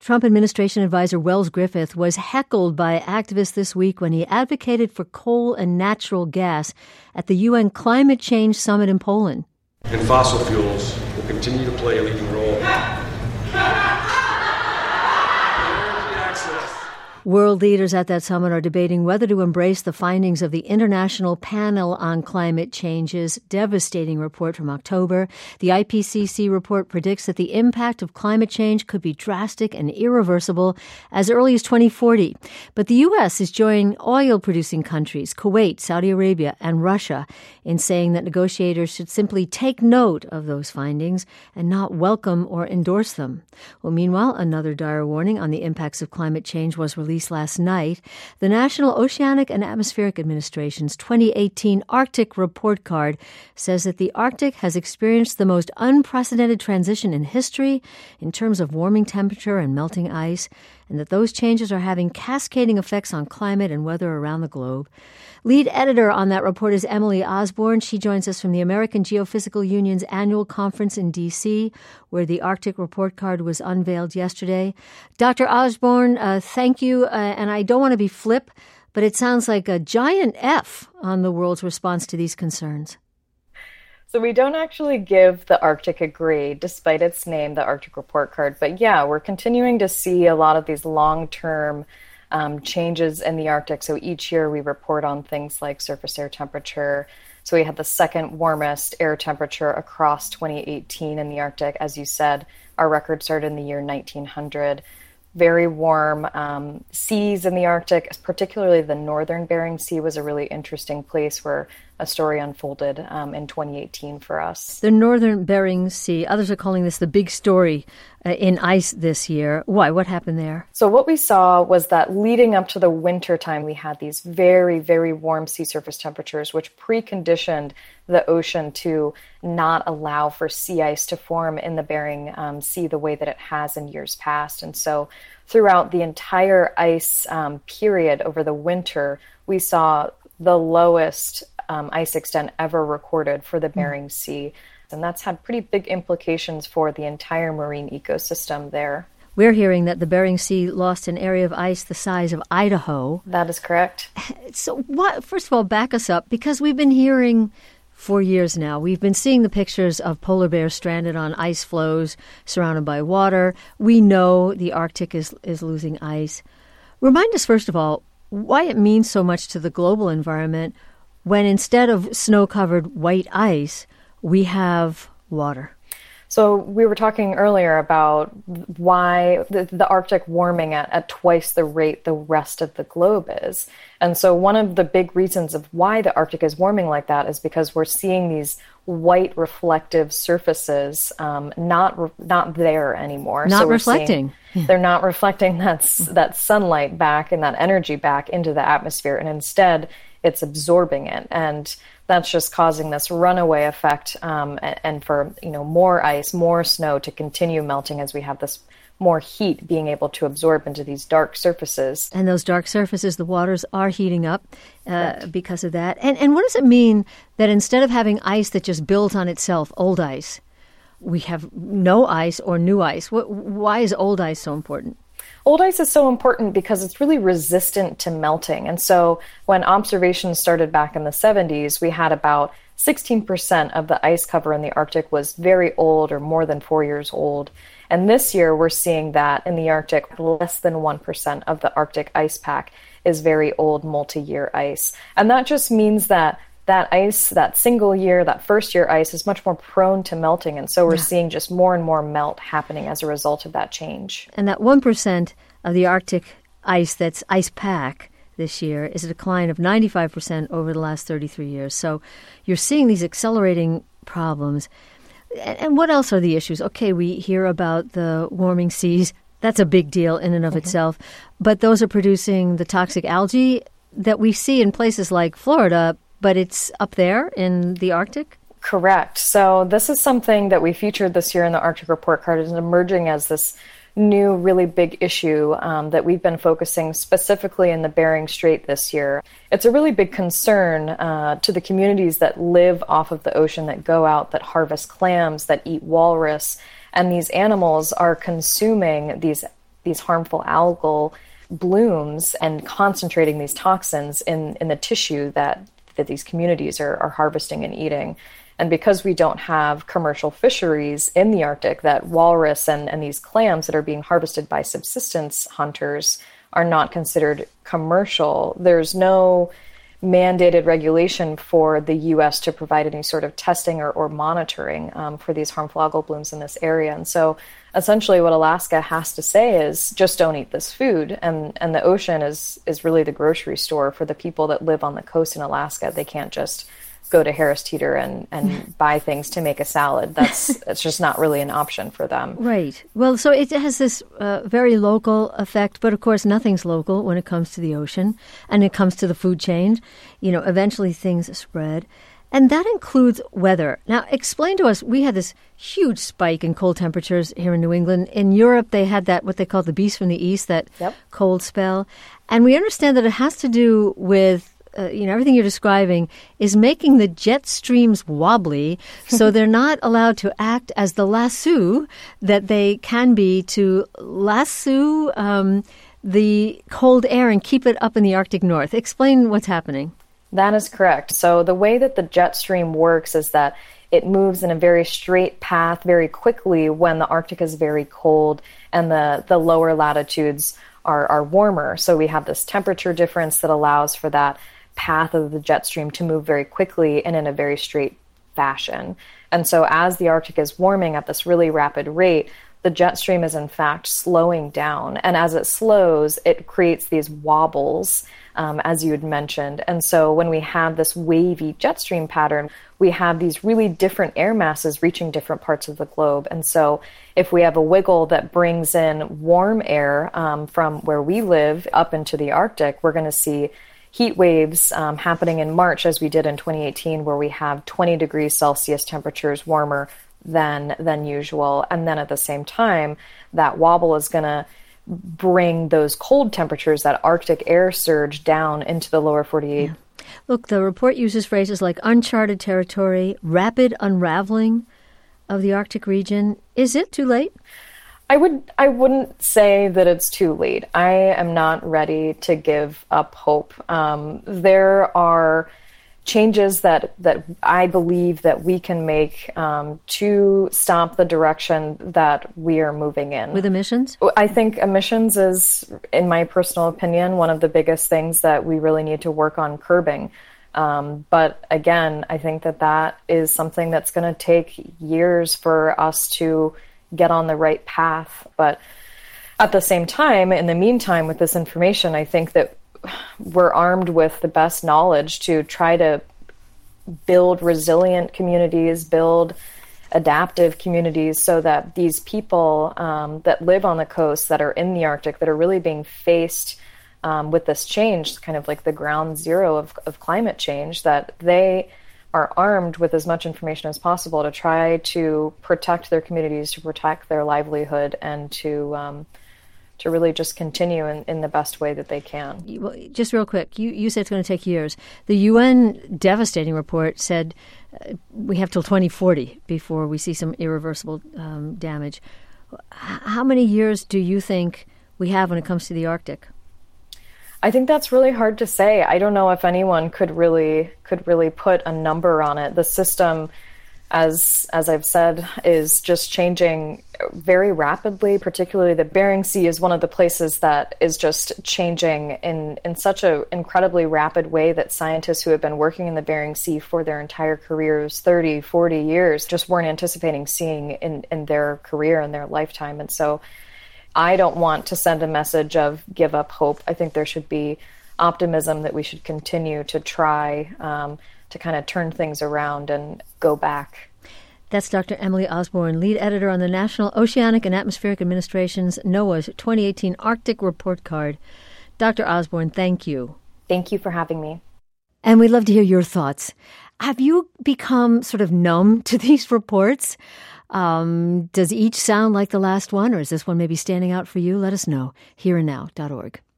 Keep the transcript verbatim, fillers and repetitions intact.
Trump administration advisor Wells Griffith was heckled by activists this week when he advocated for coal and natural gas at the U N Climate Change Summit in Poland. And fossil fuels will continue to play a leading role. World leaders at that summit are debating whether to embrace the findings of the International Panel on Climate Change's devastating report from October. The I P C C report predicts that the impact of climate change could be drastic and irreversible as early as twenty forty. But the U S is joining oil-producing countries, Kuwait, Saudi Arabia, and Russia, in saying that negotiators should simply take note of those findings and not welcome or endorse them. Well, meanwhile, another dire warning on the impacts of climate change was released last night. The National Oceanic and Atmospheric Administration's twenty eighteen Arctic Report Card says that the Arctic has experienced the most unprecedented transition in history in terms of warming temperature and melting ice, and that those changes are having cascading effects on climate and weather around the globe. Lead editor on that report is Emily Osborne. She joins us from the American Geophysical Union's annual conference in D C, where the Arctic Report Card was unveiled yesterday. Doctor Osborne, uh, thank you. Uh, and I don't want to be flip, but it sounds like a giant F on the world's response to these concerns. So we don't actually give the Arctic a grade, despite its name, the Arctic Report Card. But yeah, we're continuing to see a lot of these long-term um, changes in the Arctic. So each year we report on things like surface air temperature. So we had the second warmest air temperature across twenty eighteen in the Arctic. As you said, our record started in the year nineteen hundred. Very warm um, seas in the Arctic, particularly the northern Bering Sea was a really interesting place where a story unfolded um, in twenty eighteen for us. The northern Bering Sea, others are calling this the big story uh, in ice this year. Why? What happened there? So what we saw was that leading up to the winter time, we had these very, very warm sea surface temperatures, which preconditioned the ocean to not allow for sea ice to form in the Bering um, Sea the way that it has in years past. And so throughout the entire ice um, period over the winter, we saw the lowest um, ice extent ever recorded for the Bering mm. Sea. And that's had pretty big implications for the entire marine ecosystem there. We're hearing that the Bering Sea lost an area of ice the size of Idaho. That is correct. So what, first of all, back us up, because we've been hearing for years now. We've been seeing the pictures of polar bears stranded on ice floes surrounded by water. We know the Arctic is, is losing ice. Remind us, first of all, why it means so much to the global environment when instead of snow-covered white ice, we have water. So we were talking earlier about why the, the Arctic warming at, at twice the rate the rest of the globe is. And so one of the big reasons of why the Arctic is warming like that is because we're seeing these white reflective surfaces um, not not there anymore. Not so we're reflecting. Seeing, they're not reflecting that, that sunlight back and that energy back into the atmosphere. And instead, it's absorbing it. And that's just causing this runaway effect, um, and, and for you know more ice, more snow to continue melting as we have this more heat being able to absorb into these dark surfaces. And those dark surfaces, the waters are heating up uh, right. because of that. And and what does it mean that instead of having ice that just builds on itself, old ice, we have no ice or new ice? What, why is old ice so important? Old ice is so important because it's really resistant to melting. And so when observations started back in the seventies, we had about sixteen percent of the ice cover in the Arctic was very old or more than four years old. And this year we're seeing that in the Arctic, less than one percent of the Arctic ice pack is very old multi-year ice. And that just means that that ice, that single year, that first year ice is much more prone to melting. And so we're yeah. seeing just more and more melt happening as a result of that change. And that one percent of the Arctic ice that's ice pack this year is a decline of ninety-five percent over the last thirty-three years. So you're seeing these accelerating problems. And what else are the issues? Okay, we hear about the warming seas. That's a big deal in and of mm-hmm. itself. But those are producing the toxic algae that we see in places like Florida, but it's up there in the Arctic? Correct. So this is something that we featured this year in the Arctic Report Card. It's emerging as this new, really big issue um, that we've been focusing specifically in the Bering Strait this year. It's a really big concern uh, to the communities that live off of the ocean, that go out, that harvest clams, that eat walrus. And these animals are consuming these these harmful algal blooms and concentrating these toxins in, in the tissue that, that these communities are, are harvesting and eating. And because we don't have commercial fisheries in the Arctic, that walrus and, and these clams that are being harvested by subsistence hunters are not considered commercial. There's no mandated regulation for the U S to provide any sort of testing or, or monitoring um, for these harmful algal blooms in this area. And so essentially what Alaska has to say is just don't eat this food. And, and the ocean is, is really the grocery store for the people that live on the coast in Alaska. They can't just go to Harris Teeter and, and buy things to make a salad. That's it's just not really an option for them. Right. Well, so it has this uh, very local effect, but of course nothing's local when it comes to the ocean and it comes to the food chain. You know, eventually things spread. And that includes weather. Now, explain to us, we had this huge spike in cold temperatures here in New England. In Europe, they had that, what they call the beast from the east, that yep. cold spell. And we understand that it has to do with Uh, you know, everything you're describing is making the jet streams wobbly, so they're not allowed to act as the lasso that they can be to lasso um, the cold air and keep it up in the Arctic North. Explain what's happening. That is correct. So the way that the jet stream works is that it moves in a very straight path very quickly when the Arctic is very cold and the, the lower latitudes are, are warmer. So we have this temperature difference that allows for that path of the jet stream to move very quickly and in a very straight fashion. And so as the Arctic is warming at this really rapid rate, the jet stream is in fact slowing down. And as it slows, it creates these wobbles, um, as you had mentioned. And so when we have this wavy jet stream pattern, we have these really different air masses reaching different parts of the globe. And so if we have a wiggle that brings in warm air um, from where we live up into the Arctic, we're going to see heat waves um, happening in March, as we did in twenty eighteen, where we have twenty degrees Celsius temperatures warmer than than usual. And then at the same time, that wobble is going to bring those cold temperatures, that Arctic air surge, down into the lower forty-eight. Yeah. Look, the report uses phrases like uncharted territory, rapid unraveling of the Arctic region. Is it too late? I would I wouldn't say that it's too late. I am not ready to give up hope. Um, there are changes that that I believe that we can make um, to stop the direction that we are moving in. With emissions? I think emissions is, in my personal opinion, one of the biggest things that we really need to work on curbing. Um, but again, I think that that is something that's going to take years for us to get on the right path. But at the same time, in the meantime, with this information, I think that we're armed with the best knowledge to try to build resilient communities, build adaptive communities, so that these people um, that live on the coast, that are in the Arctic, that are really being faced um, with this change, kind of like the ground zero of, of climate change, that they are armed with as much information as possible to try to protect their communities, to protect their livelihood, and to um, to really just continue in, in the best way that they can. Well, just real quick, you, you said it's going to take years. The U N devastating report said uh, we have till twenty forty before we see some irreversible um, damage. How many years do you think we have when it comes to the Arctic? I think that's really hard to say. I don't know if anyone could really could really put a number on it. The system, as as I've said, is just changing very rapidly. Particularly the Bering Sea is one of the places that is just changing in, in such an incredibly rapid way that scientists who have been working in the Bering Sea for their entire careers, thirty, forty years, just weren't anticipating seeing in, in their career, in their lifetime. And so I don't want to send a message of give up hope. I think there should be optimism that we should continue to try um, to kind of turn things around and go back. That's Doctor Emily Osborne, lead editor on the National Oceanic and Atmospheric Administration's NOAA's twenty eighteen Arctic Report Card. Doctor Osborne, thank you. Thank you for having me. And we'd love to hear your thoughts. Have you become sort of numb to these reports? Um, does each sound like the last one, or is this one maybe standing out for you? Let us know. here and now dot org.